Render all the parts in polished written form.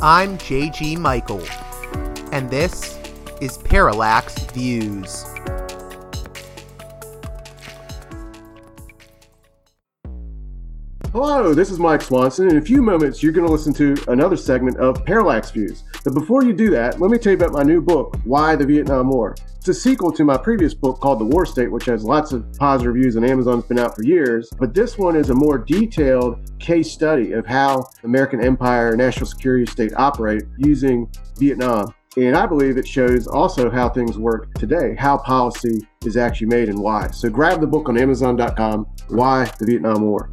I'm J.G. Michael, and this is Parallax Views. Hello, this is Mike Swanson. In a few moments, you're going to listen to another segment of Parallax Views. But before you do that, let me tell you about my new book, Why the Vietnam War. It's a sequel to my previous book called The War State, which has lots of positive reviews on Amazon. It's been out for years. But this one is a more detailed case study of how the American empire and national security state operate using Vietnam. And I believe it shows also how things work today, how policy is actually made and why. So grab the book on Amazon.com, Why the Vietnam War.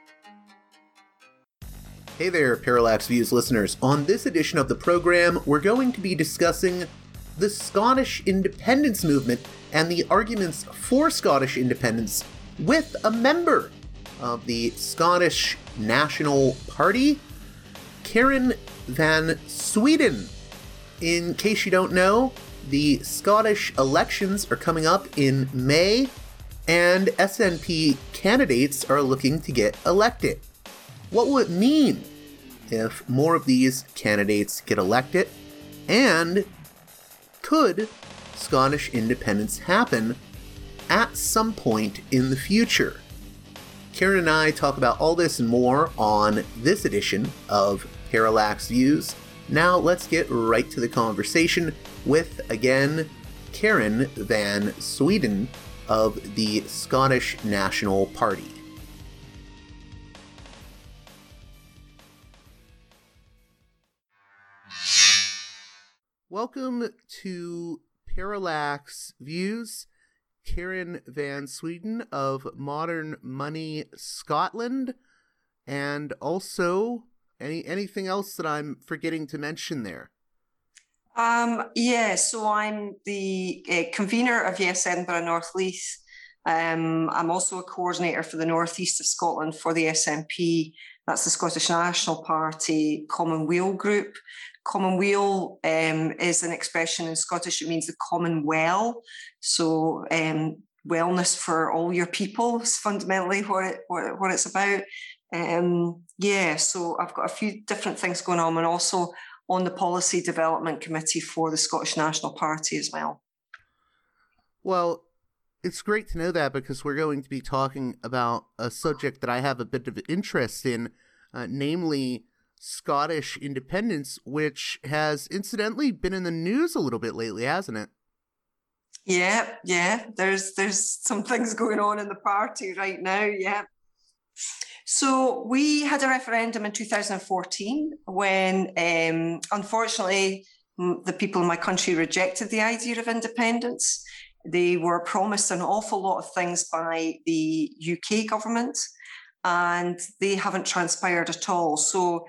Hey there, Parallax Views listeners. On this edition of the program, we're going to be discussing the Scottish independence movement and the arguments for Scottish independence with a member of the Scottish National Party, Karen Van Sweden. In case you don't know, the Scottish elections are coming up in May, and SNP candidates are looking to get elected. What will it mean if more of these candidates get elected? And could Scottish independence happen at some point in the future? Karen and I talk about all this and more on this edition of Parallax Views. Now let's get right to the conversation with, again, Karen Van Sweden of the Scottish National Party. Welcome to Parallax Views, Karen Van Sweden of Modern Money Scotland, and also anything else that I'm forgetting to mention there? So I'm the convener of Yes Edinburgh North Leith. I'm also a coordinator for the northeast of Scotland for the SNP. That's the Scottish National Party Commonweal Group. Commonweal is an expression in Scottish. It means the common well. So wellness for all your people is fundamentally what it's about. So I've got a few different things going on, and also on the Policy Development Committee for the Scottish National Party as well. Well, it's great to know that, because we're going to be talking about a subject that I have a bit of interest in, namely Scottish independence, which has incidentally been in the news a little bit lately, hasn't it? Yeah. There's some things going on in the party right now, yeah. So we had a referendum in 2014 when, unfortunately, the people in my country rejected the idea of independence. They were promised an awful lot of things by the UK government, and they haven't transpired at all. So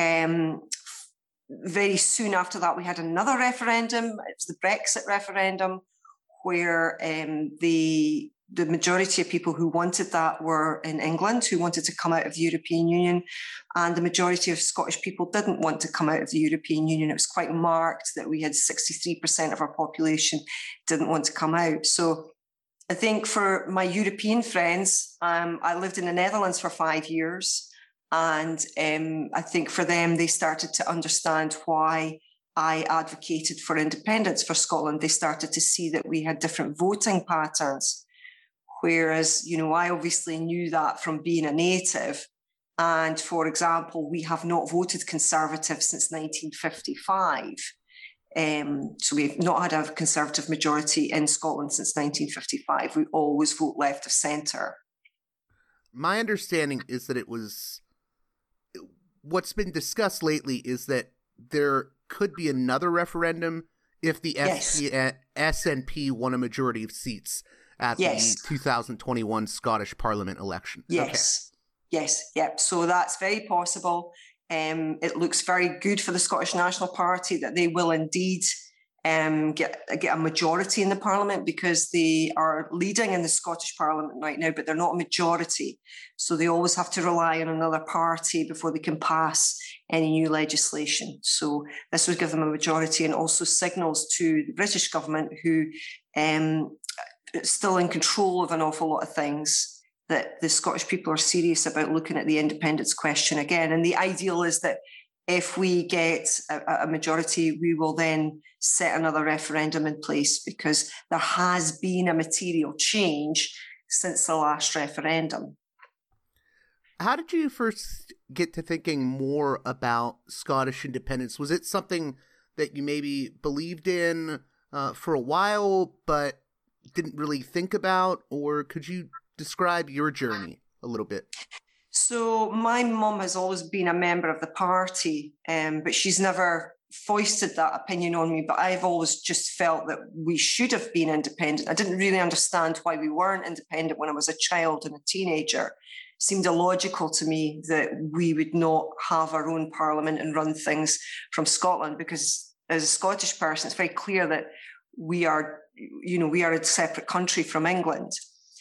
very soon after that, we had another referendum. It was the Brexit referendum, where the majority of people who wanted that were in England, who wanted to come out of the European Union, and the majority of Scottish people didn't want to come out of the European Union. It was quite marked that we had 63% of our population didn't want to come out. So I think for my European friends, I lived in the Netherlands for 5 years, and I think for them, they started to understand why I advocated for independence for Scotland. They started to see that we had different voting patterns. Whereas, I obviously knew that from being a native. And for example, we have not voted Conservative since 1955. So we've not had a Conservative majority in Scotland since 1955. We always vote left of centre. My understanding is that what's been discussed lately is that there could be another referendum if the SNP won a majority of seats at the 2021 Scottish Parliament election. Yes. So that's very possible. It looks very good for the Scottish National Party that they will indeed get a majority in the Parliament, because they are leading in the Scottish Parliament right now, but they're not a majority. So they always have to rely on another party before they can pass any new legislation. So this would give them a majority, and also signals to the British government, who is still in control of an awful lot of things, that the Scottish people are serious about looking at the independence question again. And the ideal is that if we get a majority, we will then set another referendum in place, because there has been a material change since the last referendum. How did you first get to thinking more about Scottish independence? Was it something that you maybe believed in for a while, but didn't really think about? Or could you describe your journey a little bit? So my mum has always been a member of the party, but she's never foisted that opinion on me. But I've always just felt that we should have been independent. I didn't really understand why we weren't independent when I was a child and a teenager. It seemed illogical to me that we would not have our own parliament and run things from Scotland, because as a Scottish person, it's very clear that we are a separate country from England.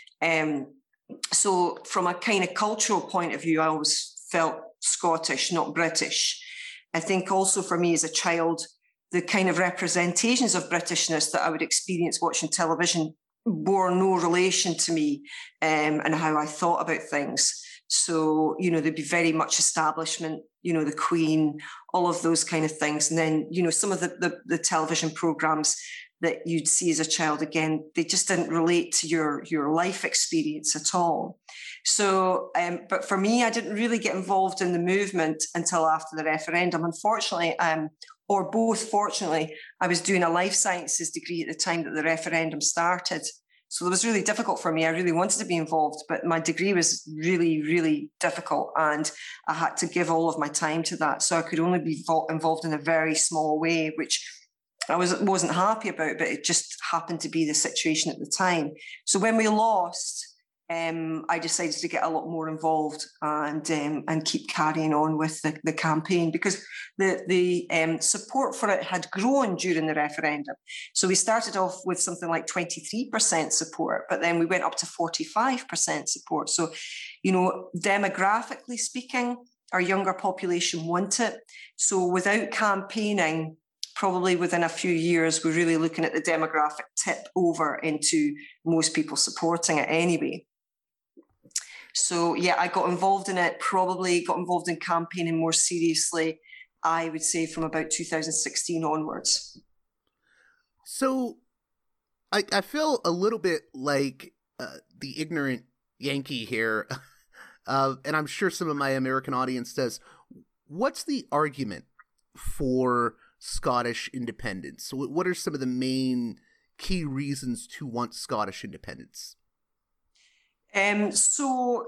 So from a kind of cultural point of view, I always felt Scottish, not British. I think also for me as a child, the kind of representations of Britishness that I would experience watching television bore no relation to me and how I thought about things. So, there'd be very much establishment, the Queen, all of those kind of things. And then, some of the television programs that you'd see as a child, again, they just didn't relate to your life experience at all. So, but for me, I didn't really get involved in the movement until after the referendum. Unfortunately, or both fortunately, I was doing a life sciences degree at the time that the referendum started. So it was really difficult for me. I really wanted to be involved, but my degree was really, really difficult, and I had to give all of my time to that. So I could only be involved in a very small way, which I wasn't happy about, but it just happened to be the situation at the time. So when we lost, I decided to get a lot more involved and keep carrying on with the campaign, because the support for it had grown during the referendum. So we started off with something like 23% support, but then we went up to 45% support. So, demographically speaking, our younger population want it. So without campaigning, probably within a few years, we're really looking at the demographic tip over into most people supporting it anyway. So, yeah, I got involved in it, probably got involved in campaigning more seriously, I would say, from about 2016 onwards. So I feel a little bit like the ignorant Yankee here, and I'm sure some of my American audience does. What's the argument for Scottish independence? What are some of the main key reasons to want Scottish independence? So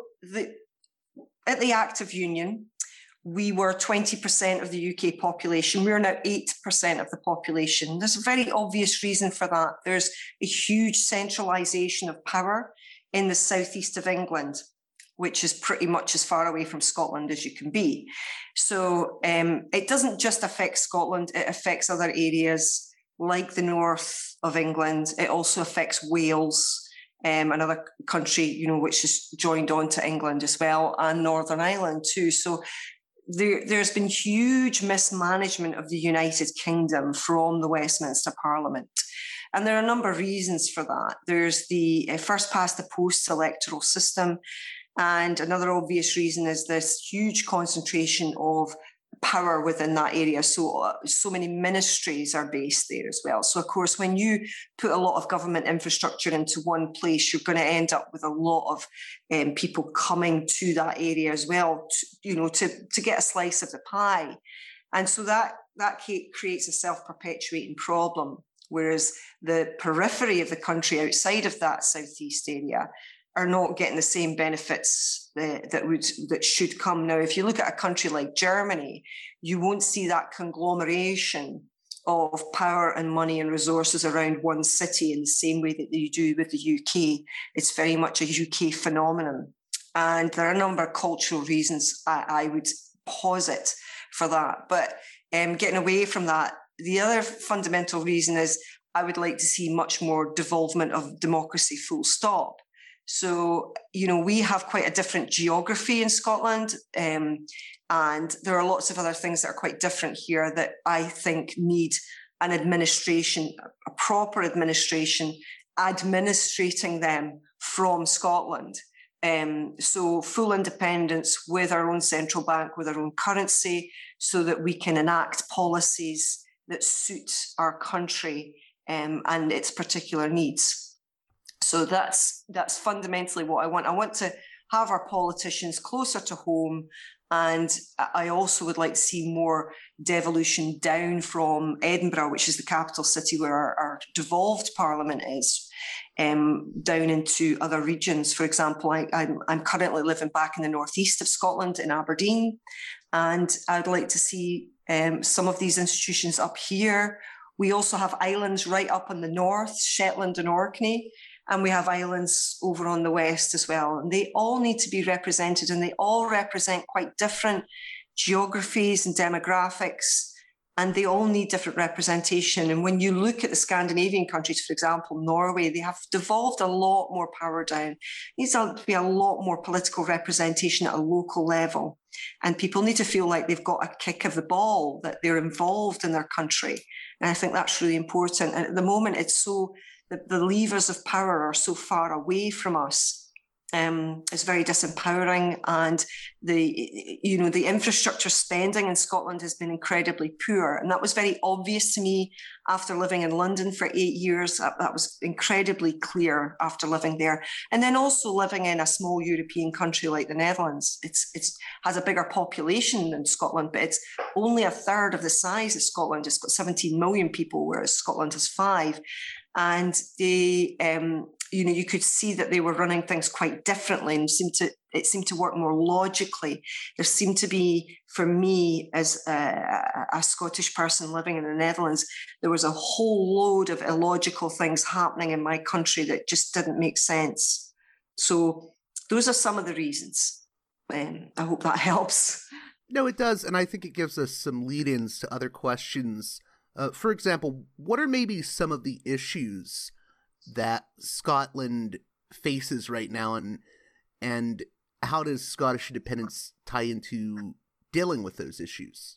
at the Act of Union, we were 20% of the UK population. We're now 8% of the population. There's a very obvious reason for that. There's a huge centralisation of power in the southeast of England, which is pretty much as far away from Scotland as you can be. So it doesn't just affect Scotland, it affects other areas like the north of England. It also affects Wales, another country, which is joined on to England as well, and Northern Ireland too. So there's been huge mismanagement of the United Kingdom from the Westminster Parliament. And there are a number of reasons for that. There's the first past the post electoral system. And another obvious reason is this huge concentration of power within that area. So many ministries are based there as well. So, of course, when you put a lot of government infrastructure into one place, you're going to end up with a lot of people coming to that area as well, to get a slice of the pie. And so that creates a self-perpetuating problem, whereas the periphery of the country outside of that southeast area are not getting the same benefits that should come. Now, if you look at a country like Germany, you won't see that conglomeration of power and money and resources around one city in the same way that you do with the UK. It's very much a UK phenomenon. And there are a number of cultural reasons I would posit for that. But getting away from that, the other fundamental reason is I would like to see much more devolvement of democracy, full stop. So, we have quite a different geography in Scotland, and there are lots of other things that are quite different here that I think need an administration, a proper administration, administrating them from Scotland. So full independence with our own central bank, with our own currency, so that we can enact policies that suit our country and its particular needs. So that's fundamentally what I want. I want to have our politicians closer to home. And I also would like to see more devolution down from Edinburgh, which is the capital city where our devolved parliament is, down into other regions. For example, I'm currently living back in the northeast of Scotland in Aberdeen, and I'd like to see some of these institutions up here. We also have islands right up in the north, Shetland and Orkney, and we have islands over on the west as well. And they all need to be represented, and they all represent quite different geographies and demographics, and they all need different representation. And when you look at the Scandinavian countries, for example, Norway, they have devolved a lot more power down. There needs to be a lot more political representation at a local level. And people need to feel like they've got a kick of the ball, that they're involved in their country. And I think that's really important. And at the moment, it's so, the levers of power are so far away from us. It's very disempowering, and the infrastructure spending in Scotland has been incredibly poor, and that was very obvious to me after living in London for 8 years. That was incredibly clear after living there, and then also living in a small European country like the Netherlands. It's has a bigger population than Scotland, but it's only a third of the size of Scotland. It's got 17 million people, whereas Scotland has 5. And they, you could see that they were running things quite differently, and it seemed to work more logically. There seemed to be, for me, as a Scottish person living in the Netherlands, there was a whole load of illogical things happening in my country that just didn't make sense. So those are some of the reasons. I hope that helps. No, it does, and I think it gives us some lead-ins to other questions. For example, what are maybe some of the issues that Scotland faces right now, and how does Scottish independence tie into dealing with those issues?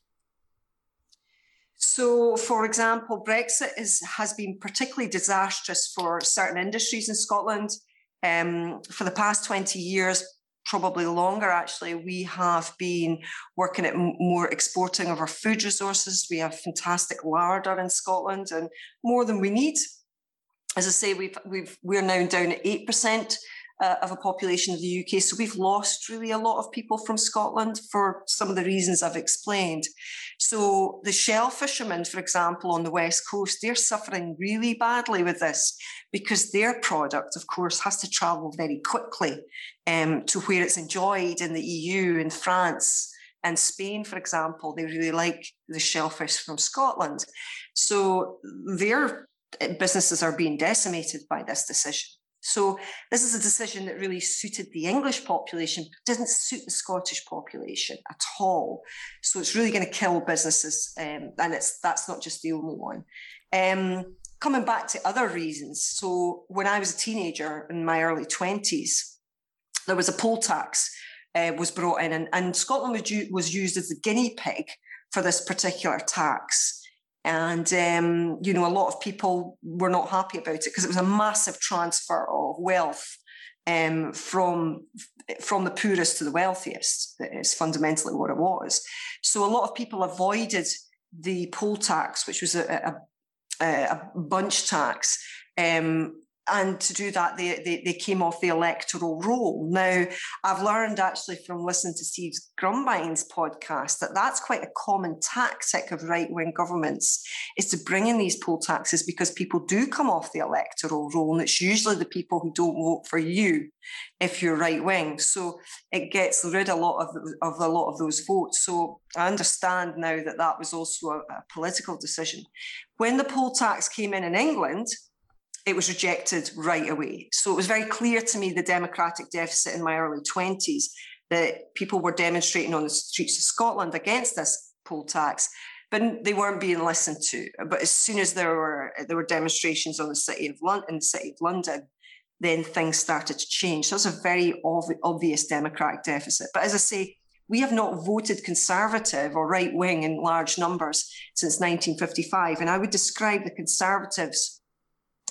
So, for example, Brexit has been particularly disastrous for certain industries in Scotland. For the past 20 years, probably longer actually, we have been working at more exporting of our food resources. We have fantastic larder in Scotland, and more than we need. As I say, we're now down at 8% of a population of the UK, so we've lost really a lot of people from Scotland for some of the reasons I've explained. So the shell fishermen, for example, on the West Coast, they're suffering really badly with this, because their product, of course, has to travel very quickly to where it's enjoyed in the EU, in France and Spain, for example. They really like the shellfish from Scotland. So their businesses are being decimated by this decision. So this is a decision that really suited the English population, but didn't suit the Scottish population at all. So it's really going to kill businesses, and that's not just the only one. Coming back to other reasons, so when I was a teenager in my early 20s, there was a poll tax was brought in, and Scotland was used as the guinea pig for this particular tax. And, a lot of people were not happy about it because it was a massive transfer of wealth from the poorest to the wealthiest. That is fundamentally what it was. So a lot of people avoided the poll tax, which was a bunch tax. And to do that, they came off the electoral roll. Now, I've learned actually from listening to Steve Grumbine's podcast that that's quite a common tactic of right-wing governments, is to bring in these poll taxes because people do come off the electoral roll, and it's usually the people who don't vote for you if you're right-wing. So it gets rid of a lot of those votes. So I understand now that was also a political decision. When the poll tax came in England, it was rejected right away. So it was very clear to me, the democratic deficit in my early 20s, that people were demonstrating on the streets of Scotland against this poll tax, but they weren't being listened to. But as soon as there were demonstrations in the City of London, then things started to change. So it's a very obvious democratic deficit. But as I say, we have not voted Conservative or right-wing in large numbers since 1955. And I would describe the Conservatives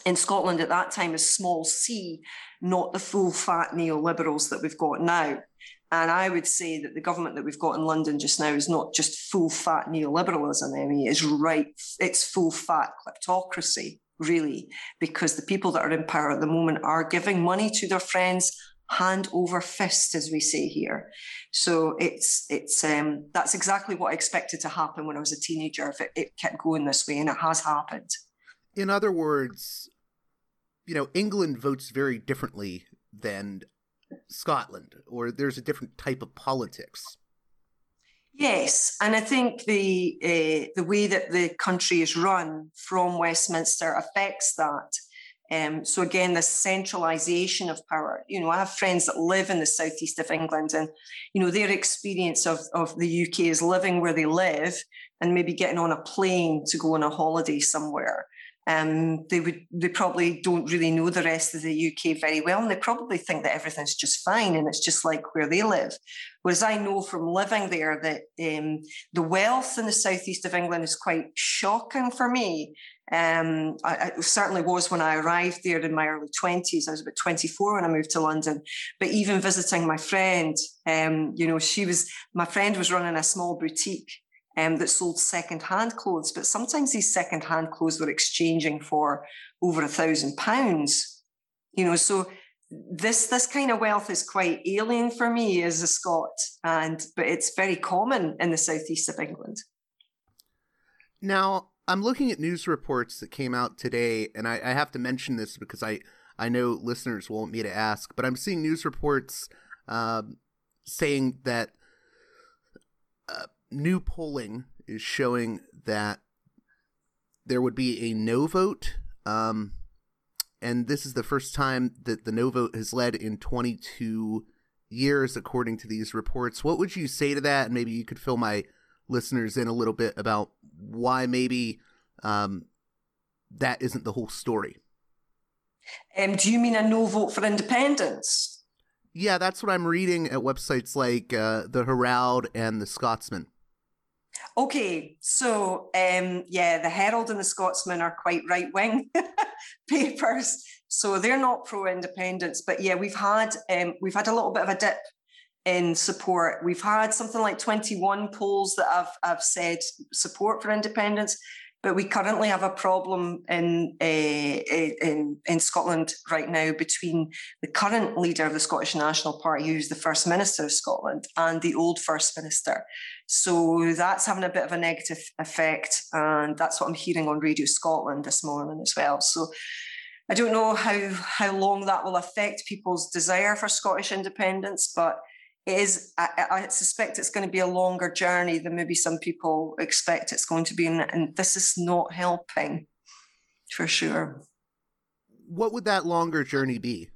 in Scotland at that time as small c, not the full-fat neoliberals that we've got now. And I would say that the government that we've got in London just now is not just full-fat neoliberalism, Emmy, it's full-fat kleptocracy, really, because the people that are in power at the moment are giving money to their friends hand over fist, as we say here. So it's that's exactly what I expected to happen when I was a teenager if it kept going this way, and it has happened. In other words, England votes very differently than Scotland, or there's a different type of politics. Yes, and I think the way that the country is run from Westminster affects that. So again, the centralisation of power. I have friends that live in the southeast of England, and their experience of the UK is living where they live and maybe getting on a plane to go on a holiday somewhere. They probably don't really know the rest of the UK very well, and they probably think that everything's just fine and it's just like where they live. Whereas I know from living there that the wealth in the southeast of England is quite shocking for me. I certainly was when I arrived there in my early 20s. I was about 24 when I moved to London. But even visiting my friend, my friend was running a small boutique that sold second-hand clothes, but sometimes these second-hand clothes were exchanging for over £1,000. So this kind of wealth is quite alien for me as a Scot, but it's very common in the southeast of England. Now, I'm looking at news reports that came out today, and I have to mention this because I know listeners want me to ask, but I'm seeing news reports saying that new polling is showing that there would be a no vote, and this is the first time that the no vote has led in 22 years, according to these reports. What would you say to that? And maybe you could fill my listeners in a little bit about why maybe that isn't the whole story. Do you mean a no vote for independence? Yeah, that's what I'm reading at websites like the Herald and the Scotsman. Okay, so the Herald and the Scotsman are quite right-wing papers, so they're not pro-independence. But yeah, we've had a little bit of a dip in support. We've had something like 21 polls that have said support for independence, but we currently have a problem in Scotland right now between the current leader of the Scottish National Party, who's the First Minister of Scotland, and the old First Minister. So that's having a bit of a negative effect, and that's what I'm hearing on Radio Scotland this morning as well. So I don't know how long that will affect people's desire for Scottish independence, but it is. I suspect it's going to be a longer journey than maybe some people expect it's going to be, and this is not helping, for sure. What would that longer journey be?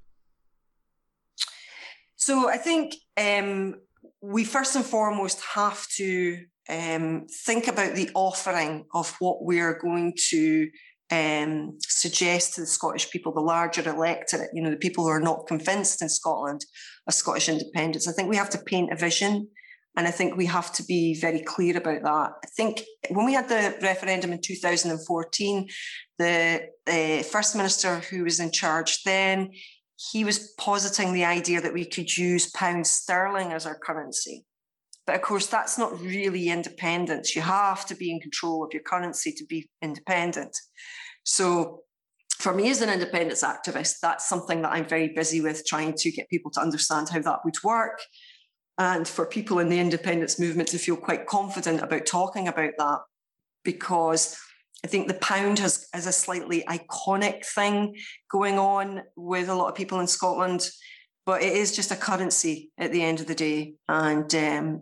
So I think we first and foremost have to think about the offering of what we're going to suggest to the Scottish people, the larger electorate, the people who are not convinced in Scotland of Scottish independence. I think we have to paint a vision, and I think we have to be very clear about that. I think when we had the referendum in 2014, the First Minister who was in charge then, he was positing the idea that we could use pound sterling as our currency. But of course, that's not really independence. You have to be in control of your currency to be independent. So for me as an independence activist, that's something that I'm very busy with, trying to get people to understand how that would work. And for people in the independence movement to feel quite confident about talking about that, because I think the pound has a slightly iconic thing going on with a lot of people in Scotland, but it is just a currency at the end of the day. And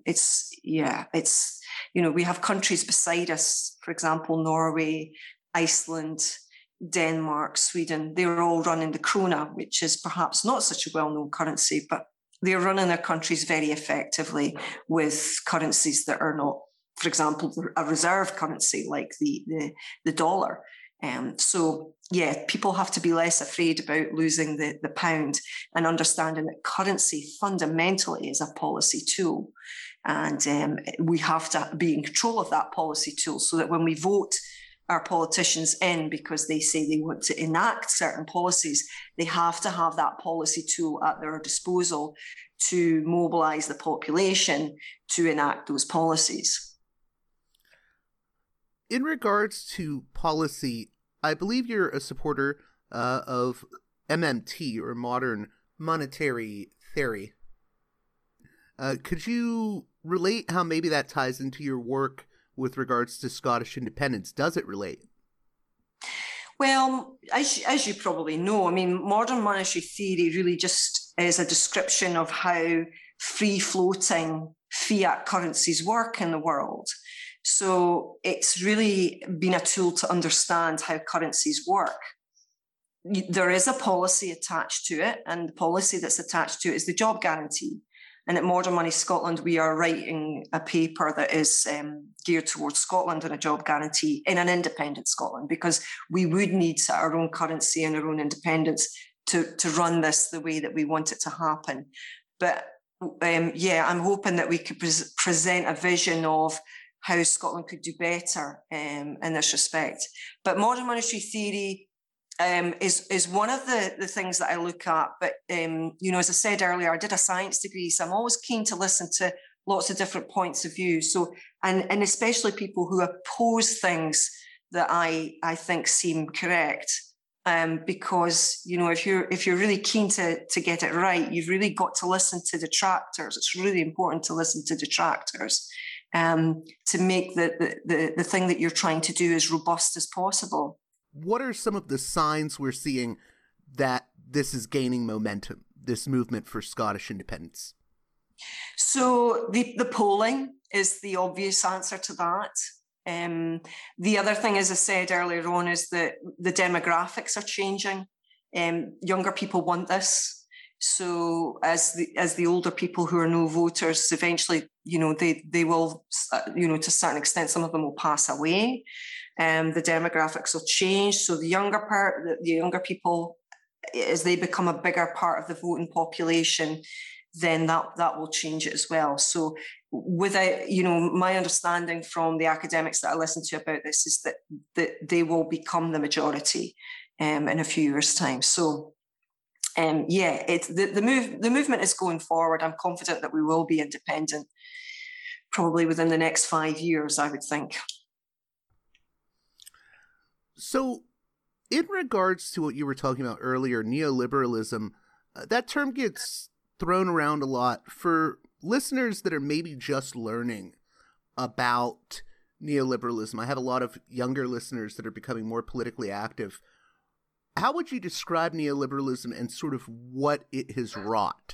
we have countries beside us, for example, Norway, Iceland, Denmark, Sweden. They're all running the krona, which is perhaps not such a well-known currency, but they're running their countries very effectively with currencies that are not, for example, a reserve currency like the dollar. So, people have to be less afraid about losing the pound and understanding that currency fundamentally is a policy tool. And we have to be in control of that policy tool so that when we vote our politicians in because they say they want to enact certain policies. They have to have that policy tool at their disposal to mobilise the population to enact those policies. In regards to policy, I believe you're a supporter of MMT, or modern monetary theory. Could you relate how maybe that ties into your work with regards to Scottish independence? Does it relate? Well, as you probably know, I mean, modern monetary theory really just is a description of how free-floating fiat currencies work in the world. So it's really been a tool to understand how currencies work. There is a policy attached to it, and the policy that's attached to it is the job guarantee. And at Modern Money Scotland, we are writing a paper that is geared towards Scotland and a job guarantee in an independent Scotland, because we would need our own currency and our own independence to run this the way that we want it to happen. But I'm hoping that we could present a vision of how Scotland could do better in this respect. But modern monetary theory is one of the things that I look at. But, as I said earlier, I did a science degree, so I'm always keen to listen to lots of different points of view. So, and especially people who oppose things that I think seem correct. Because, if you're really keen to get it right, you've really got to listen to detractors. It's really important to listen to detractors to make the thing that you're trying to do as robust as possible. What are some of the signs we're seeing that this is gaining momentum, this movement for Scottish independence? So the polling is the obvious answer to that. The other thing, as I said earlier on, is that the demographics are changing. Younger people want this. So as the older people who are no voters, eventually, they will, to a certain extent, some of them will pass away. The demographics will change. So the younger people, as they become a bigger part of the voting population, then that will change it as well. So without, my understanding from the academics that I listen to about this is that they will become the majority in a few years' time. So the movement is going forward. I'm confident that we will be independent probably within the next 5 years, I would think. So in regards to what you were talking about earlier, neoliberalism, that term gets thrown around a lot. For listeners that are maybe just learning about neoliberalism, I have a lot of younger listeners that are becoming more politically active. How would you describe neoliberalism and sort of what it has wrought?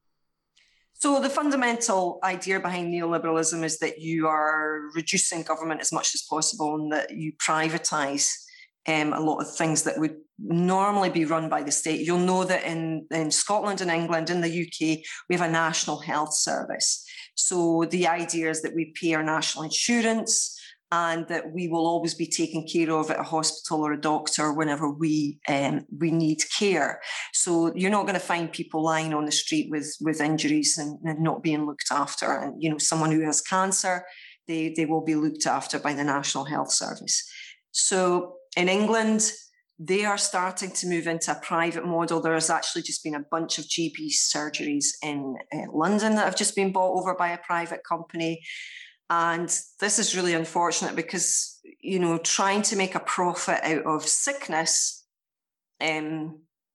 So the fundamental idea behind neoliberalism is that you are reducing government as much as possible and that you privatise a lot of things that would normally be run by the state. You'll know that in Scotland and England, in the UK, we have a national health service. So the idea is that we pay our national insurance and that we will always be taken care of at a hospital or a doctor whenever we need care. So you're not going to find people lying on the street with injuries and not being looked after. And, someone who has cancer, they will be looked after by the National Health Service. So in England, they are starting to move into a private model. There has actually just been a bunch of GP surgeries in London that have just been bought over by a private company. And this is really unfortunate because, trying to make a profit out of sickness, there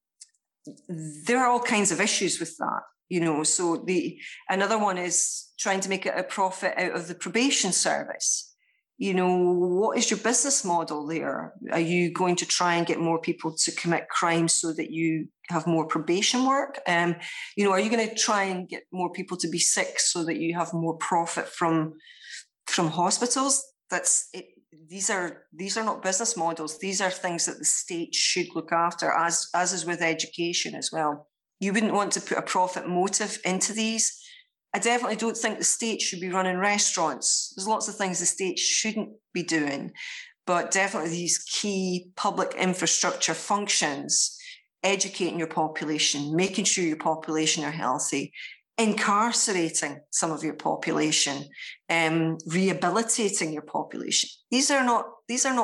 are all kinds of issues with that, So another one is trying to make a profit out of the probation service. What is your business model there? Are you going to try and get more people to commit crimes so that you have more probation work? Are you going to try and get more people to be sick so that you have more profit from hospitals? That's it. These are not business models. These are things that the state should look after, as is with education as well. You wouldn't want to put a profit motive into these. I definitely don't think the state should be running restaurants. There's lots of things the state shouldn't be doing, but definitely these key public infrastructure functions, educating your population, making sure your population are healthy, incarcerating some of your population, rehabilitating your population. This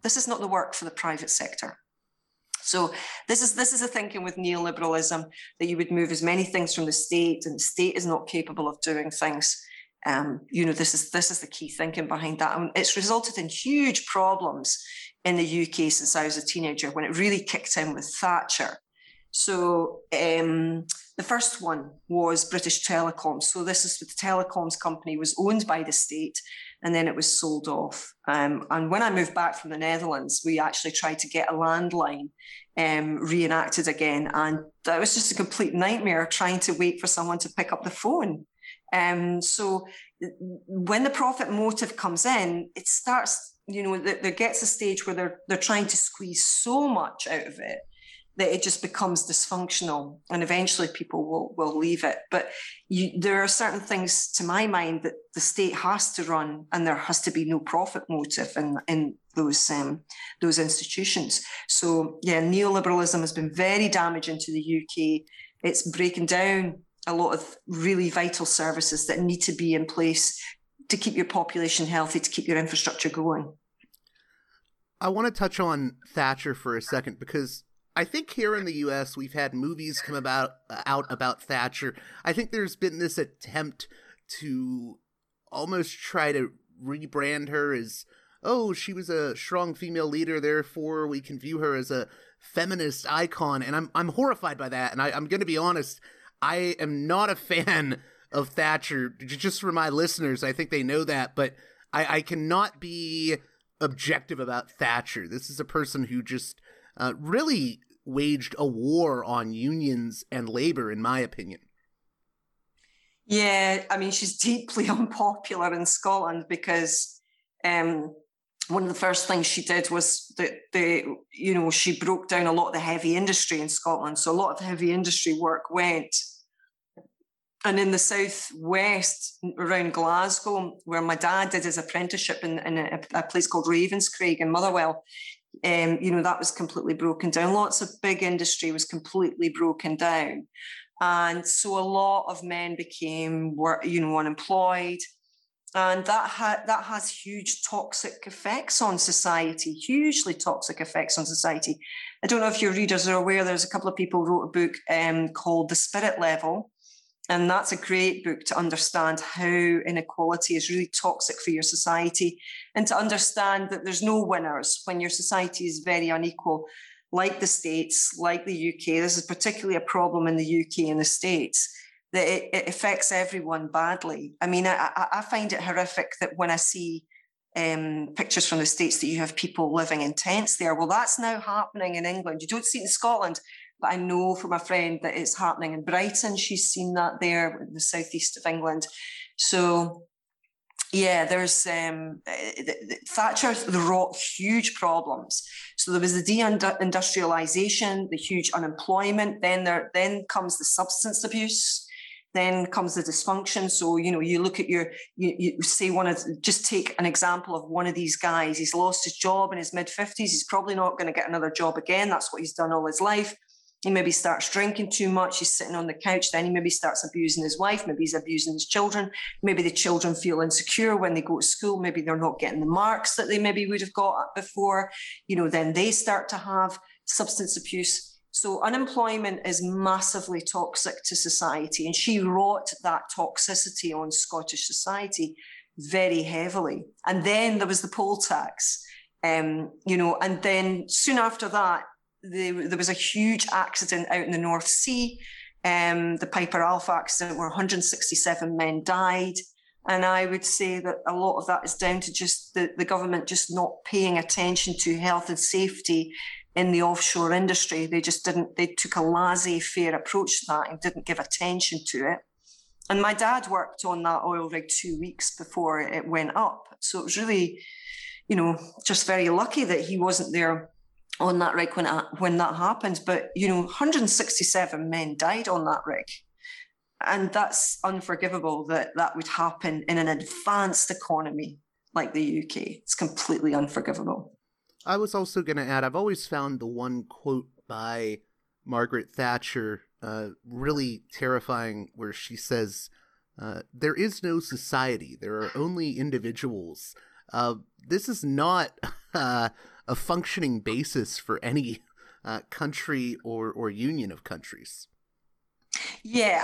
This is not the work for the private sector. So this is a thinking with neoliberalism, that you would move as many things from the state, and the state is not capable of doing things. This is the key thinking behind that. And it's resulted in huge problems in the UK since I was a teenager, when it really kicked in with Thatcher. So the first one was British Telecom. So this is the telecoms company, was owned by the state, and then it was sold off. And when I moved back from the Netherlands, we actually tried to get a landline reenacted again. And that was just a complete nightmare, trying to wait for someone to pick up the phone. So when the profit motive comes in, it starts, there gets a stage where they're trying to squeeze so much out of it that it just becomes dysfunctional, and eventually people will leave it. But there are certain things, to my mind, that the state has to run, and there has to be no profit motive in those institutions. So yeah, neoliberalism has been very damaging to the UK. It's breaking down a lot of really vital services that need to be in place to keep your population healthy, to keep your infrastructure going. I want to touch on Thatcher for a second, because I think here in the U.S. we've had movies come out about Thatcher. I think there's been this attempt to almost try to rebrand her as, oh, she was a strong female leader, therefore we can view her as a feminist icon. And I'm horrified by that. And I'm going to be honest, I am not a fan of Thatcher. Just for my listeners, I think they know that, but I cannot be objective about Thatcher. This is a person who just really waged a war on unions and labor, in my opinion. Yeah, I mean, she's deeply unpopular in Scotland because one of the first things she did was that she broke down a lot of the heavy industry in Scotland. So a lot of the heavy industry work went. And in the southwest around Glasgow, where my dad did his apprenticeship in a place called Ravenscraig in Motherwell, that was completely broken down. Lots of big industry was completely broken down. And so a lot of men became, unemployed. And that has huge toxic effects on society, hugely toxic effects on society. I don't know if your readers are aware, there's a couple of people who wrote a book called The Spirit Level. And that's a great book to understand how inequality is really toxic for your society, and to understand that there's no winners when your society is very unequal, like the States, like the UK. This is particularly a problem in the UK and the States, that it affects everyone badly. I mean, I find it horrific that when I see pictures from the States that you have people living in tents there. Well, that's now happening in England. You don't see it in Scotland, but I know from a friend that it's happening in Brighton. She's seen that there in the southeast of England. So, yeah, there's Thatcher wrought huge problems. So there was the deindustrialization, the huge unemployment. Then comes the substance abuse. Then comes the dysfunction. So, you look at you say just take an example of one of these guys. He's lost his job in his mid-50s. He's probably not going to get another job again. That's what he's done all his life. He maybe starts drinking too much. He's sitting on the couch. Then he maybe starts abusing his wife. Maybe he's abusing his children. Maybe the children feel insecure when they go to school. Maybe they're not getting the marks that they maybe would have got before. Then they start to have substance abuse. So unemployment is massively toxic to society. And she wrought that toxicity on Scottish society very heavily. And then there was the poll tax, and then soon after that, there was a huge accident out in the North Sea, the Piper Alpha accident, where 167 men died. And I would say that a lot of that is down to just the government just not paying attention to health and safety in the offshore industry. They took a laissez-faire approach to that and didn't give attention to it. And my dad worked on that oil rig 2 weeks before it went up. So it was really, just very lucky that he wasn't there on that rig when that happened. But 167 men died on that rig, and that's unforgivable that would happen in an advanced economy like the UK. It's completely unforgivable. I was also going to add, I've always found the one quote by Margaret Thatcher really terrifying, where she says, "There is no society. There are only individuals." This is not a functioning basis for any country or union of countries. Yeah,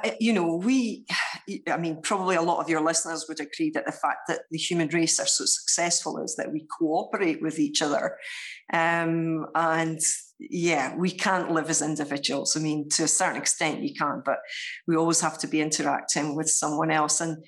I mean, probably a lot of your listeners would agree that the fact that the human race are so successful is that we cooperate with each other. And yeah, we can't live as individuals. I mean, to a certain extent you can, but we always have to be interacting with someone else. And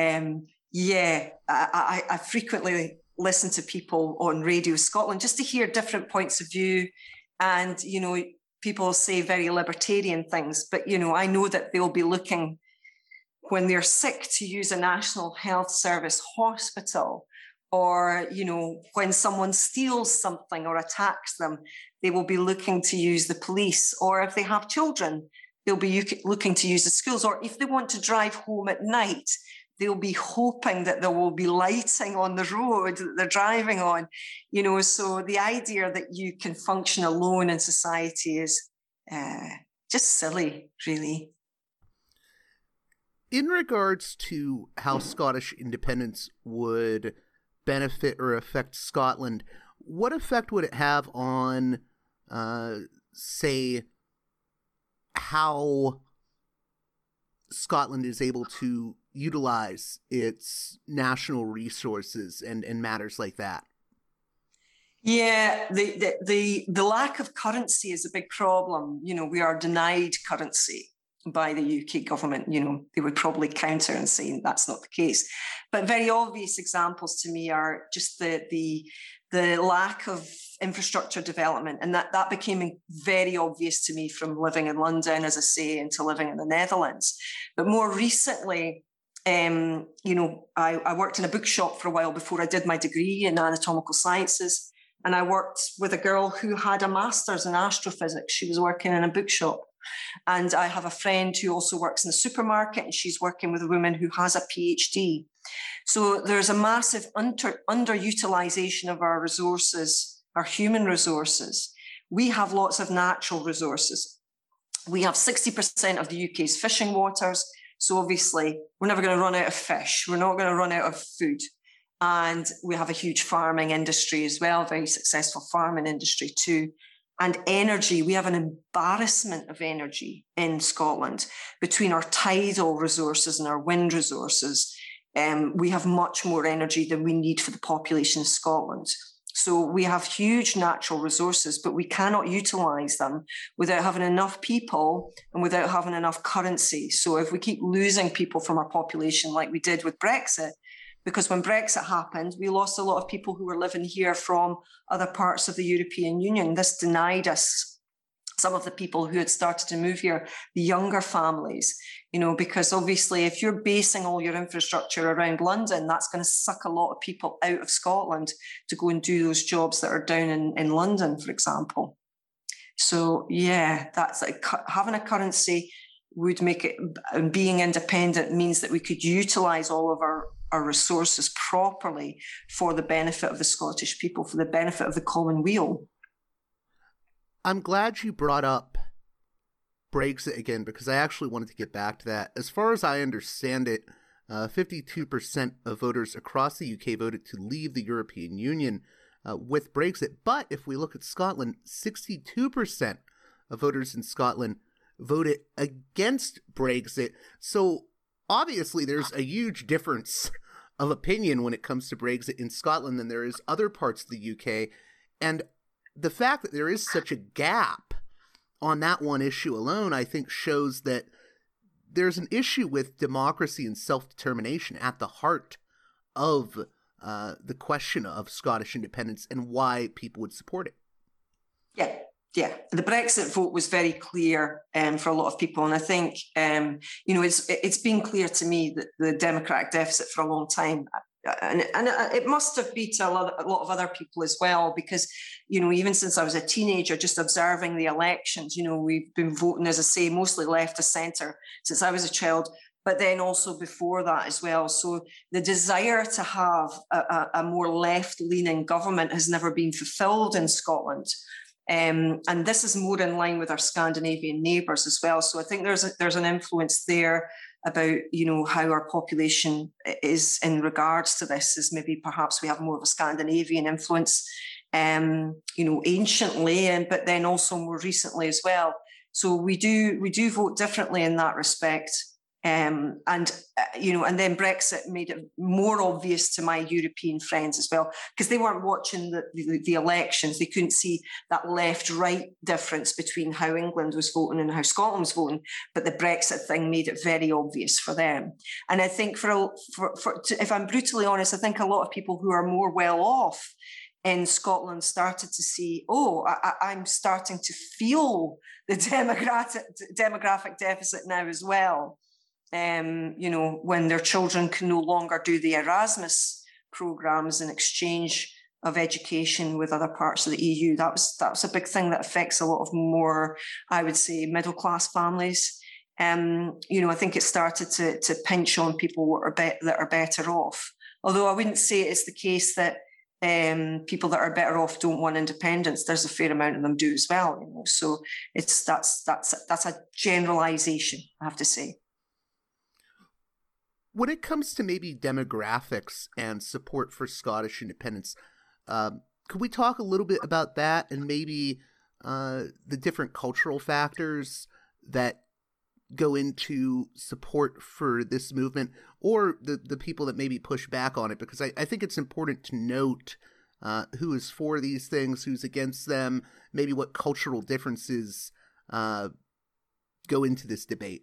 I frequently listen to people on Radio Scotland just to hear different points of view. And, people say very libertarian things, but, I know that they'll be looking when they're sick to use a National Health Service hospital, or, when someone steals something or attacks them, they will be looking to use the police. Or if they have children, they'll be looking to use the schools. Or if they want to drive home at night, they'll be hoping that there will be lighting on the road that they're driving on, so the idea that you can function alone in society is just silly, really. In regards to how Scottish independence would benefit or affect Scotland, what effect would it have on, say, how Scotland is able to utilize its national resources and matters like that? Yeah, the lack of currency is a big problem. We are denied currency by the UK government. They would probably counter and say that's not the case. But very obvious examples to me are just the lack of infrastructure development. And that became very obvious to me from living in London, as I say, into living in the Netherlands. But more recently, I worked in a bookshop for a while before I did my degree in anatomical sciences. And I worked with a girl who had a master's in astrophysics. She was working in a bookshop. And I have a friend who also works in the supermarket, and she's working with a woman who has a PhD. So there's a massive underutilization of our resources, our human resources. We have lots of natural resources. We have 60% of the UK's fishing waters. So obviously, we're never going to run out of fish. We're not going to run out of food. And we have a huge farming industry as well, very successful farming industry too. And energy, we have an embarrassment of energy in Scotland between our tidal resources and our wind resources. We have much more energy than we need for the population of Scotland. So we have huge natural resources, but we cannot utilize them without having enough people and without having enough currency. So if we keep losing people from our population like we did with Brexit, because when Brexit happened, we lost a lot of people who were living here from other parts of the European Union. This denied us some of the people who had started to move here, the younger families, because obviously if you're basing all your infrastructure around London, that's going to suck a lot of people out of Scotland to go and do those jobs that are down in London, for example. So yeah, that's like having a currency would make it, and being independent means that we could utilize all of our resources properly for the benefit of the Scottish people, for the benefit of the common weal. I'm glad you brought up Brexit again, because I actually wanted to get back to that. As far as I understand it, 52% of voters across the UK voted to leave the European Union with Brexit. But if we look at Scotland, 62% of voters in Scotland voted against Brexit. So obviously there's a huge difference of opinion when it comes to Brexit in Scotland than there is other parts of the UK. And the fact that there is such a gap on that one issue alone, I think shows that there's an issue with democracy and self-determination at the heart of the question of Scottish independence and why people would support it. Yeah, the Brexit vote was very clear for a lot of people. And I think, it's been clear to me that the democratic deficit for a long time, and it must have been to a lot of other people as well, because, even since I was a teenager, just observing the elections, we've been voting, as I say, mostly left of centre since I was a child, but then also before that as well. So the desire to have a more left-leaning government has never been fulfilled in Scotland. And this is more in line with our Scandinavian neighbours as well. So I think there's an influence there about, how our population is in regards to this, is maybe perhaps we have more of a Scandinavian influence anciently, but then also more recently as well. So we do vote differently in that respect. And then Brexit made it more obvious to my European friends as well, because they weren't watching the elections. They couldn't see that left-right difference between how England was voting and how Scotland was voting. But the Brexit thing made it very obvious for them. And I think if I'm brutally honest, I think a lot of people who are more well off in Scotland started to see, I'm starting to feel the demographic deficit now as well. When their children can no longer do the Erasmus programs in exchange of education with other parts of the EU, that's a big thing that affects a lot of more, I would say, middle class families. I think it started to pinch on people that are better off. Although I wouldn't say it's the case that people that are better off don't want independence. There's a fair amount of them do as well. So that's a generalisation, I have to say. When it comes to maybe demographics and support for Scottish independence, could we talk a little bit about that and maybe the different cultural factors that go into support for this movement, or the people that maybe push back on it? Because I think it's important to note who is for these things, who's against them, maybe what cultural differences go into this debate.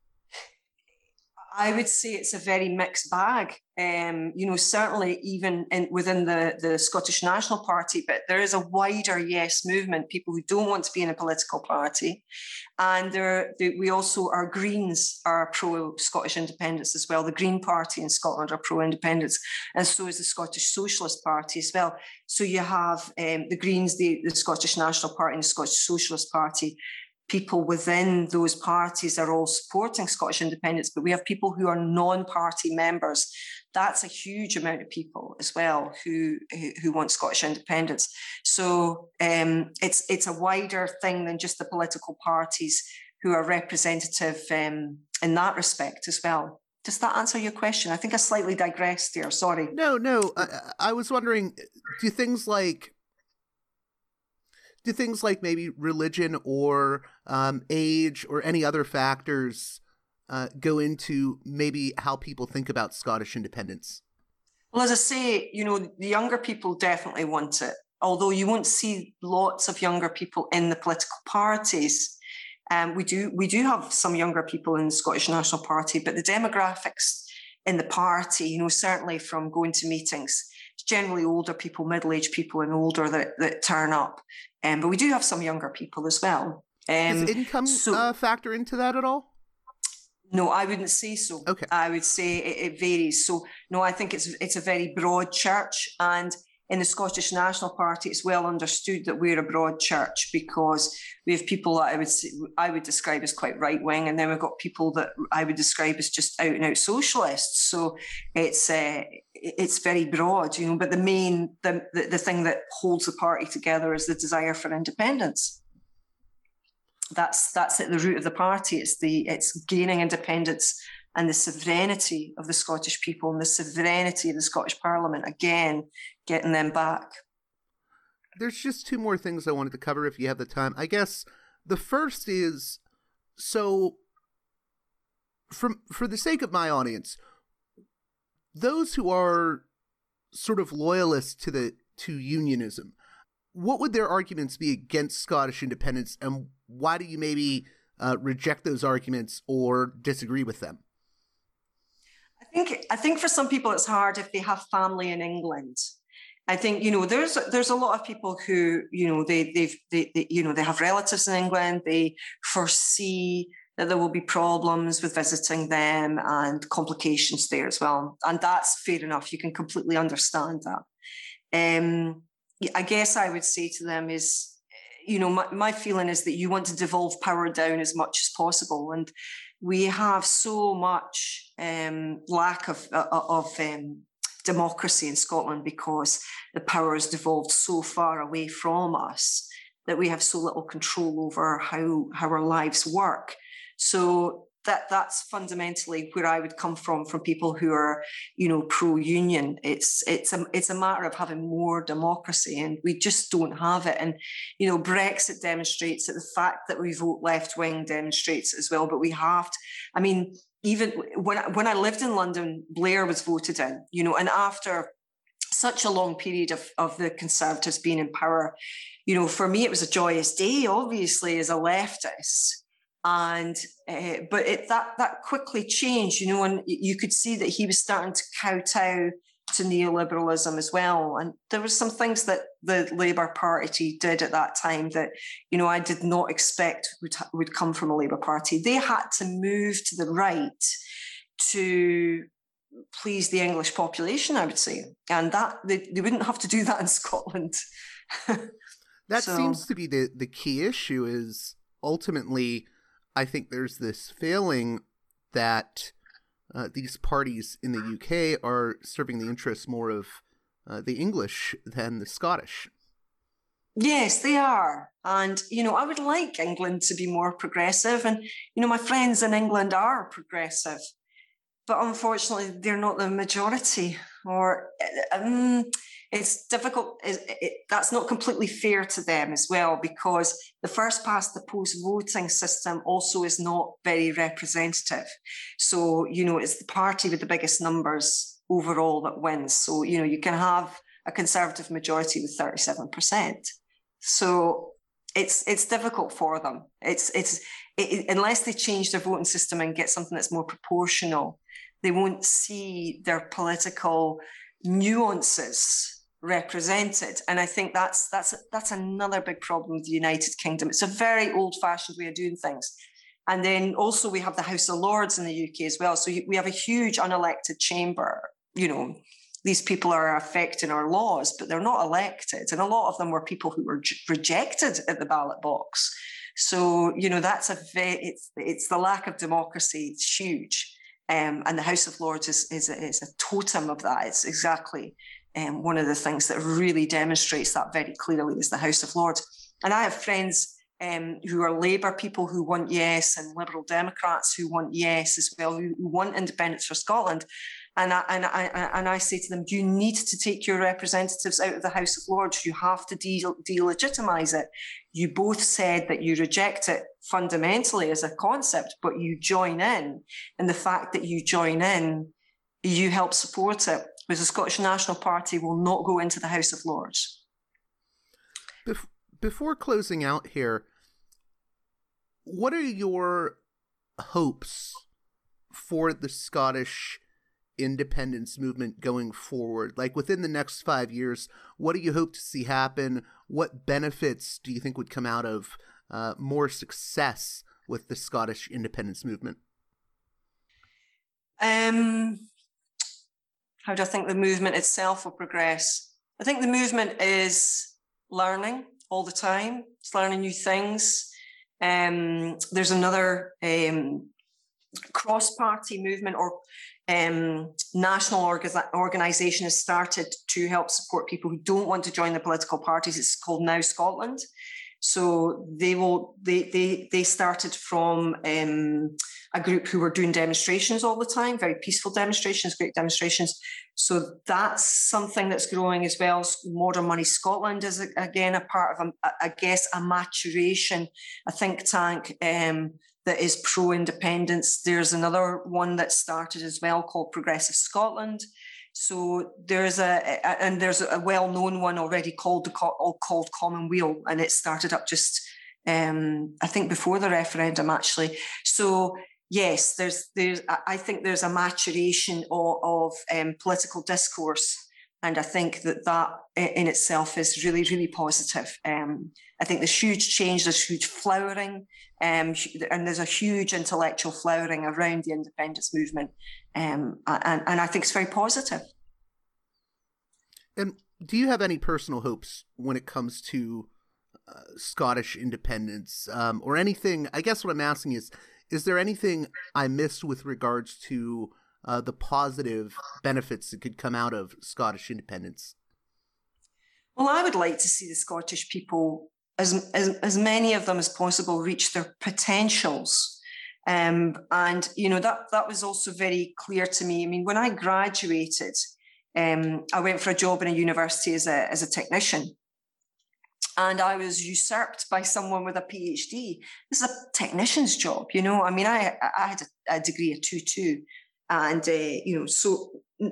I would say it's a very mixed bag. Certainly even within the Scottish National Party, but there is a wider yes movement, people who don't want to be in a political party. And we also, our Greens are pro-Scottish independence as well. The Green Party in Scotland are pro-independence, and so is the Scottish Socialist Party as well. So you have the Greens, the Scottish National Party and the Scottish Socialist Party. People within those parties are all supporting Scottish independence, but we have people who are non-party members. That's a huge amount of people as well who want Scottish independence. So it's a wider thing than just the political parties who are representative in that respect as well. Does that answer your question? I think I slightly digressed here. Sorry. No. I was wondering, do things like maybe religion or age or any other factors go into maybe how people think about Scottish independence? Well, as I say, the younger people definitely want it, although you won't see lots of younger people in the political parties. We do have some younger people in the Scottish National Party, but the demographics in the party, certainly from going to meetings, it's generally older people, middle-aged people and older that turn up. But we do have some younger people as well. Does income factor into that at all? No, I wouldn't say so. Okay. I would say it varies. So, no, I think it's a very broad church. And in the Scottish National Party, it's well understood that we're a broad church because we have people that I would describe as quite right-wing, and then we've got people that I would describe as just out-and-out socialists. So it's very broad, but the thing that holds the party together is the desire for independence. That's at the root of the party. It's gaining independence and the sovereignty of the Scottish people and the sovereignty of the Scottish Parliament, again, getting them back. There's just two more things I wanted to cover if you have the time. I guess the first is, so for the sake of my audience, those who are sort of loyalists to unionism, what would their arguments be against Scottish independence, and why do you maybe reject those arguments or disagree with them? I think for some people it's hard if they have family in England. I think there's a lot of people who they have relatives in England. They foresee that there will be problems with visiting them and complications there as well, and that's fair enough. You can completely understand that. I guess I would say to them is, my feeling is that you want to devolve power down as much as possible, and we have so much lack of democracy in Scotland because the power has devolved so far away from us that we have so little control over how our lives work. So that's fundamentally where I would come from people who are, pro-union. It's a matter of having more democracy, and we just don't have it. And, Brexit demonstrates it. The fact that we vote left-wing demonstrates it as well. But we have to, even when I lived in London, Blair was voted in, and after such a long period of the Conservatives being in power, for me, it was a joyous day, obviously, as a leftist. And but that quickly changed, and you could see that he was starting to kowtow to neoliberalism as well. And there were some things that the Labour Party did at that time that, I did not expect would come from a Labour Party. They had to move to the right to please the English population, I would say. And that they wouldn't have to do that in Scotland. That seems to be the key issue is ultimately, I think there's this feeling that these parties in the UK are serving the interests more of the English than the Scottish. Yes, they are. And, I would like England to be more progressive. And, my friends in England are progressive. But unfortunately, they're not the majority. Or it's difficult. That's not completely fair to them as well, because the first past the post voting system also is not very representative. So, it's the party with the biggest numbers overall that wins. So, you can have a Conservative majority with 37%. So it's difficult for them. Unless they change their voting system and get something that's more proportional, they won't see their political nuances represented. And I think that's another big problem with the United Kingdom. It's a very old-fashioned way of doing things. And then also we have the House of Lords in the UK as well. So we have a huge unelected chamber. These people are affecting our laws, but they're not elected. And a lot of them were people who were rejected at the ballot box. So, that's it's the lack of democracy. It's huge. And the House of Lords is a totem of that. It's exactly one of the things that really demonstrates that very clearly is the House of Lords. And I have friends who are Labour people who want yes, and Liberal Democrats who want yes as well, who want independence for Scotland. And I say to them, you need to take your representatives out of the House of Lords. You have to delegitimise it. You both said that you reject it fundamentally as a concept, but you join in. And the fact that you join in, you help support it. Whereas the Scottish National Party will not go into the House of Lords. Before closing out here, what are your hopes for the Scottish independence movement going forward? Like within the next 5 years, what do you hope to see happen? What benefits do you think would come out of more success with the Scottish independence movement? How do I think the movement itself will progress? I think the movement is learning all the time. It's learning new things. There's another cross-party movement or national organisation has started to help support people who don't want to join the political parties. It's called Now Scotland. So they started from a group who were doing demonstrations all the time, very peaceful demonstrations, great demonstrations. So that's something that's growing as well. Modern Money Scotland is again a part of, a maturation, a think tank that is pro-independence. There's another one that started as well called Progressive Scotland. So there's a well-known one already called Commonweal, and it started up just I think before the referendum actually. So yes, I think there's a maturation of political discourse, and I think that in itself is really, really positive. I think there's huge change, there's huge flowering, and there's a huge intellectual flowering around the independence movement, and I think it's very positive. And do you have any personal hopes when it comes to Scottish independence, or anything? I guess what I'm asking is there anything I missed with regards to the positive benefits that could come out of Scottish independence? Well, I would like to see the Scottish people, as many of them as possible, reach their potentials. And, you know, that was also very clear to me. I mean, when I graduated, I went for a job in a university as a technician. And I was usurped by someone with a PhD. This is a technician's job, you know. I mean, I had a degree, a 2-2, and you know, so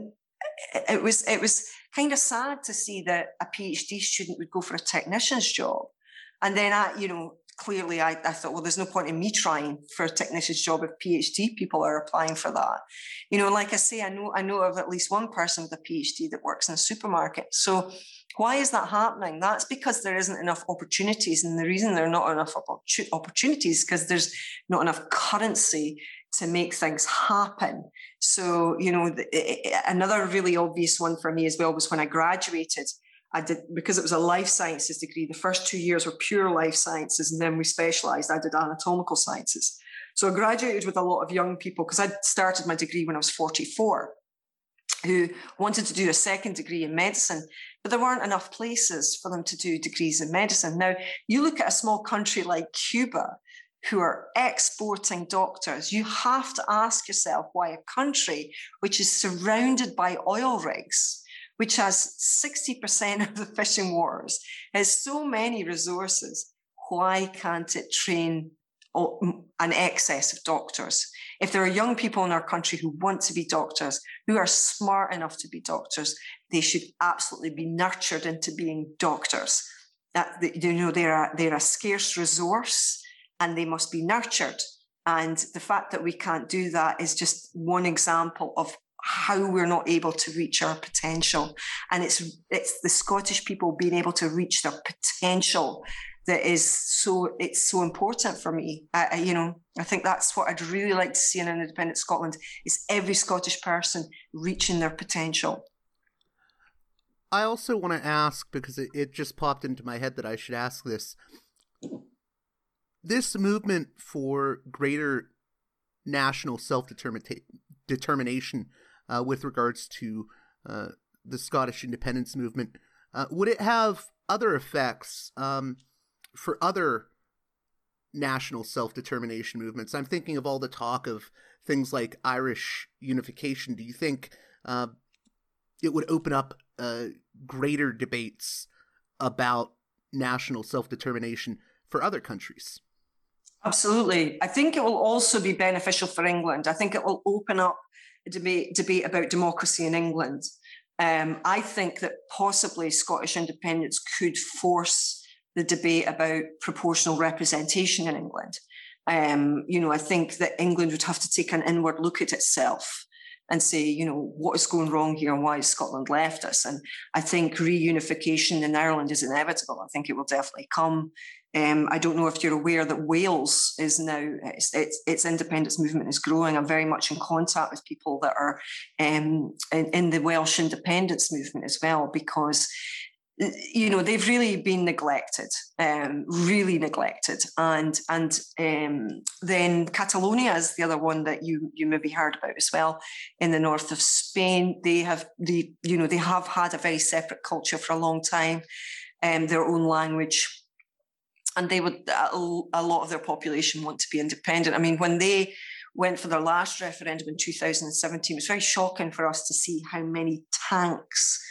it was kind of sad to see that a PhD student would go for a technician's job, and then clearly I thought, well, there's no point in me trying for a technician's job if PhD people are applying for that. You know, like I say, I know of at least one person with a PhD that works in a supermarket. So why is that happening? That's because there isn't enough opportunities. And the reason there are not enough opportunities is because there's not enough currency to make things happen. So, you know, another really obvious one for me as well was when I graduated, because it was a life sciences degree, the first 2 years were pure life sciences, and then we specialised. I did anatomical sciences. So I graduated with a lot of young people, because I started my degree when I was 44, who wanted to do a second degree in medicine, but there weren't enough places for them to do degrees in medicine. Now, you look at a small country like Cuba, who are exporting doctors, you have to ask yourself why a country which is surrounded by oil rigs, which has 60% of the fishing waters, has so many resources, why can't it train an excess of doctors? If there are young people in our country who want to be doctors, who are smart enough to be doctors, they should absolutely be nurtured into being doctors. They're a scarce resource, and they must be nurtured. And the fact that we can't do that is just one example of how we're not able to reach our potential. And it's the Scottish people being able to reach their potential that is so important for me. I think that's what I'd really like to see in an independent Scotland, is every Scottish person reaching their potential. I also want to ask, because it just popped into my head that I should ask this. This movement for greater national self-determination with regards to the Scottish independence movement, would it have other effects for other national self-determination movements? I'm thinking of all the talk of things like Irish unification. Do you think it would open up greater debates about national self-determination for other countries? Absolutely. I think it will also be beneficial for England. I think it will open up a debate about democracy in England. I think that possibly Scottish independence could force the debate about proportional representation in England. I think that England would have to take an inward look at itself and say, what is going wrong here and why has Scotland left us? And I think reunification in Ireland is inevitable. I think it will definitely come. I don't know if you're aware that Wales is now, its independence movement is growing. I'm very much in contact with people that are in the Welsh independence movement as well, because they've really been neglected, really neglected. And then Catalonia is the other one that you maybe heard about as well, in the north of Spain. They have had a very separate culture for a long time, their own language. And they would, a lot of their population want to be independent. I mean, when they went for their last referendum in 2017, it was very shocking for us to see how many tanks,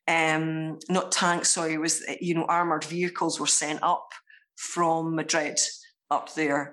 armored vehicles were sent up from Madrid up there.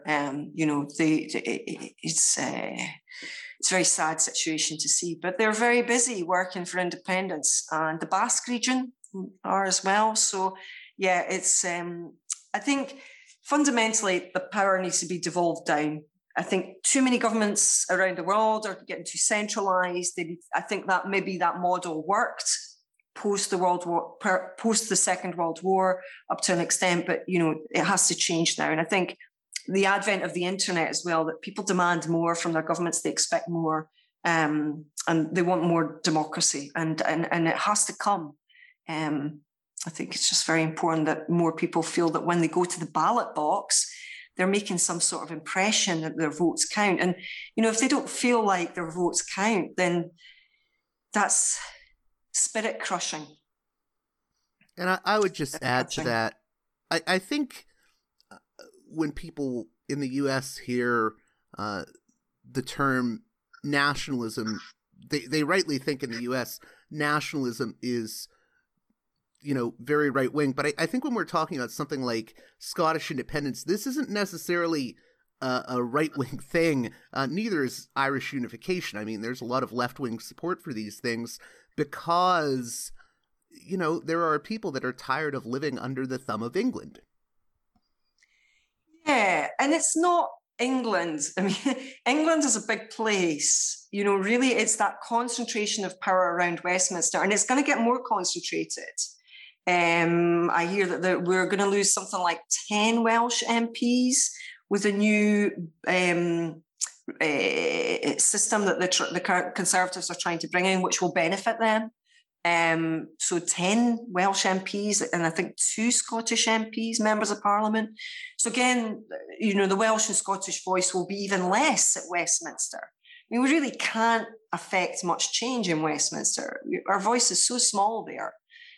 It's a very sad situation to see, but they're very busy working for independence, and the Basque region are as well. So yeah, it's, I think fundamentally the power needs to be devolved down. I think too many governments around the world are getting too centralised. I think that maybe that model worked post the Second World War up to an extent, but it has to change now. And I think the advent of the internet as well, that people demand more from their governments, they expect more, and they want more democracy, and it has to come. I think it's just very important that more people feel that when they go to the ballot box, they're making some sort of impression that their votes count. And, if they don't feel like their votes count, then that's spirit crushing. And I would just add to that, I think when people in the U.S. hear the term nationalism. They rightly think in the U.S. nationalism is, very right wing. But I think when we're talking about something like Scottish independence, this isn't necessarily a right wing thing. Neither is Irish unification. I mean, there's a lot of left wing support for these things because, there are people that are tired of living under the thumb of England. Yeah, and it's not England. I mean, England is a big place. Really, it's that concentration of power around Westminster, and it's going to get more concentrated. I hear that we're going to lose something like 10 Welsh MPs with a new system that the Conservatives are trying to bring in, which will benefit them. So 10 Welsh MPs and I think 2 Scottish MPs, members of Parliament. So again, the Welsh and Scottish voice will be even less at Westminster. I mean, we really can't affect much change in Westminster. Our voice is so small there.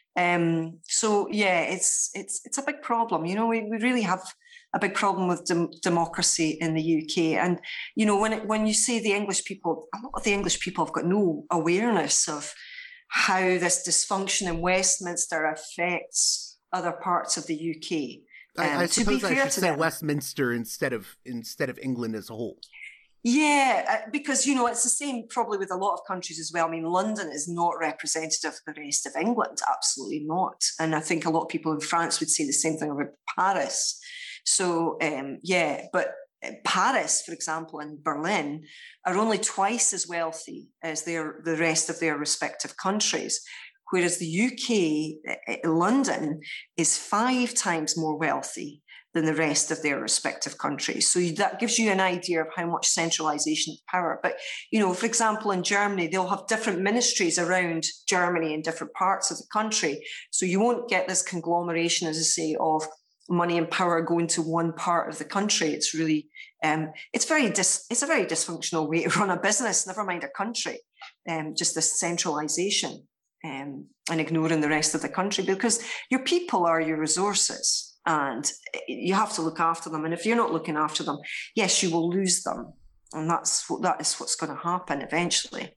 So yeah, it's a big problem. We really have a big problem with democracy in the UK. And, when you say the English people, a lot of the English people have got no awareness of how this dysfunction in Westminster affects other parts of the UK. I suppose I should say Westminster instead of England as a whole. Yeah, because, it's the same probably with a lot of countries as well. I mean, London is not representative of the rest of England, absolutely not. And I think a lot of people in France would say the same thing about Paris. So, but Paris, for example, and Berlin are only twice as wealthy as the rest of their respective countries, whereas the UK, London, is 5 times more wealthy than the rest of their respective countries. So that gives you an idea of how much centralisation of power. But, for example, in Germany, they'll have different ministries around Germany in different parts of the country. So you won't get this conglomeration, as I say, of money and power going to one part of the country. It's really, it's a very dysfunctional way to run a business, never mind a country, just this centralisation and ignoring the rest of the country, because your people are your resources and you have to look after them. And if you're not looking after them, yes, you will lose them. And that is what's going to happen eventually.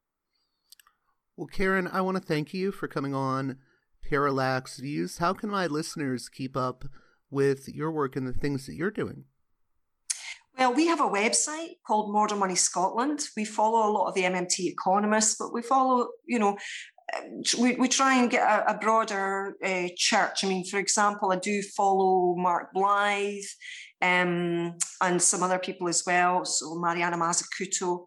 Well, Karen, I want to thank you for coming on Parallax Views. How can my listeners keep up with your work and the things that you're doing? Well, we have a website called Modern Money Scotland. We follow a lot of the MMT economists, but we follow, we try and get a broader church. I mean, for example, I do follow Mark Blythe and some other people as well. So Mariana Mazzucato,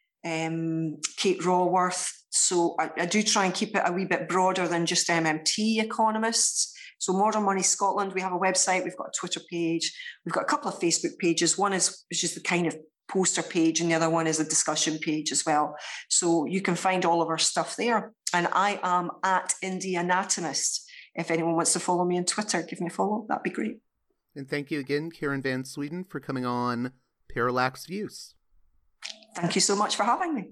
Kate Raworth. So I do try and keep it a wee bit broader than just MMT economists. So Modern Money Scotland, we have a website, we've got a Twitter page, we've got a couple of Facebook pages. One is just the kind of poster page and the other one is a discussion page as well. So you can find all of our stuff there. And I am at Indie Anatomist. If anyone wants to follow me on Twitter, give me a follow. That'd be great. And thank you again, Karen Van Sweden, for coming on Parallax Views. Thank you so much for having me.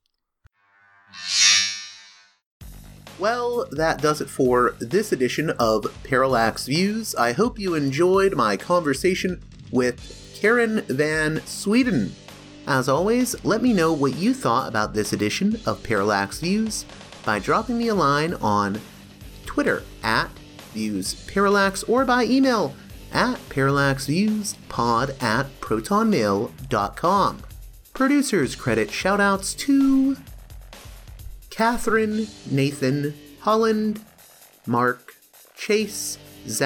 Well, that does it for this edition of Parallax Views. I hope you enjoyed my conversation with Karen Van Sweden. As always, let me know what you thought about this edition of Parallax Views by dropping me a line on Twitter at ViewsParallax or by email at parallaxviewspod@protonmail.com. Producers credit shoutouts to Catherine, Nathan, Holland, Mark, Chase,